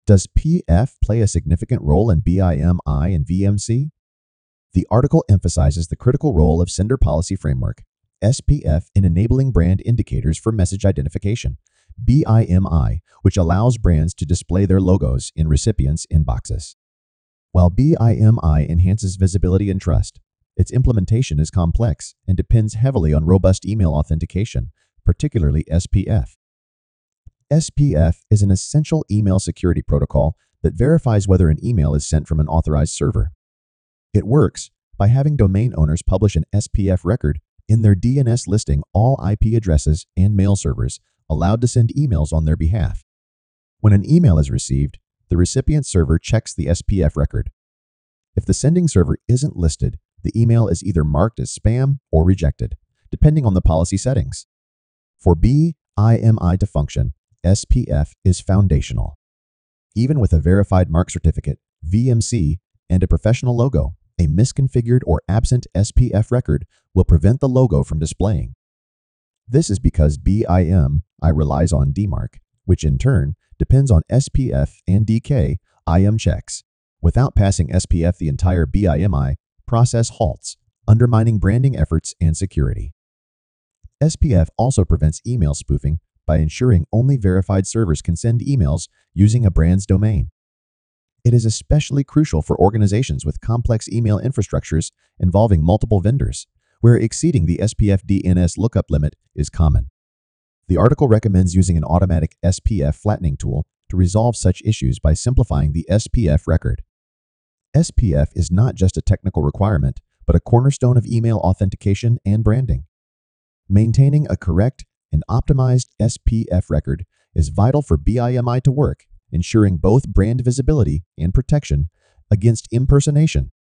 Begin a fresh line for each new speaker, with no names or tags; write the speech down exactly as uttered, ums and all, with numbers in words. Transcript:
Does P F play a significant role in B I M I and V M C? The article emphasizes the critical role of Sender Policy Framework, S P F, in enabling brand indicators for message identification, B I M I, which allows brands to display their logos in recipients' inboxes. While B I M I enhances visibility and trust, its implementation is complex and depends heavily on robust email authentication, particularly S P F. S P F is an essential email security protocol that verifies whether an email is sent from an authorized server. It works by having domain owners publish an S P F record in their D N S listing all I P addresses and mail servers allowed to send emails on their behalf. When an email is received, the recipient server checks the S P F record. If the sending server isn't listed, the email is either marked as spam or rejected, depending on the policy settings. For B I M I to function, S P F is foundational. Even with a verified mark certificate, V M C, and a professional logo, a misconfigured or absent S P F record will prevent the logo from displaying. This is because B I M I relies on D MARC, which in turn depends on S P F and D K I M checks. Without passing S P F, the entire B I M I process halts, undermining branding efforts and security. S P F also prevents email spoofing by ensuring only verified servers can send emails using a brand's domain. It is especially crucial for organizations with complex email infrastructures involving multiple vendors, where exceeding the S P F D N S lookup limit is common. The article recommends using an automatic S P F flattening tool to resolve such issues by simplifying the S P F record. S P F is not just a technical requirement, but a cornerstone of email authentication and branding. Maintaining a correct and optimized S P F record is vital for B I M I to work, ensuring both brand visibility and protection against impersonation.